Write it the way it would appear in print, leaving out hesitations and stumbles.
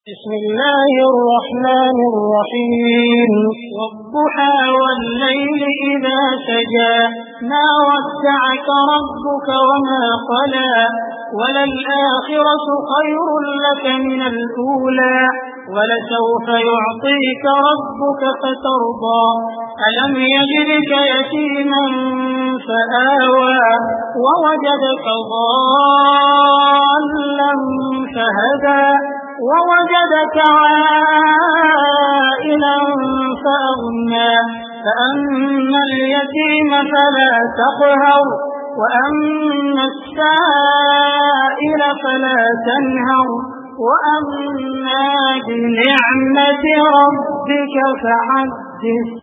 بسم الله الرحمن الرحيم والضحى والليل إذا سجى ما ودعك ربك وما قلى وللآخرة خير لك من الأولى ولسوف يعطيك ربك فترضى ألم يجدك يتيما فآوى ووجدك ضالا فهدى ووجدك عائلا فأغنى فأما اليتيم فلا تقهر وأما السائل فلا تنهر وأما بنعمة ربك فحدث.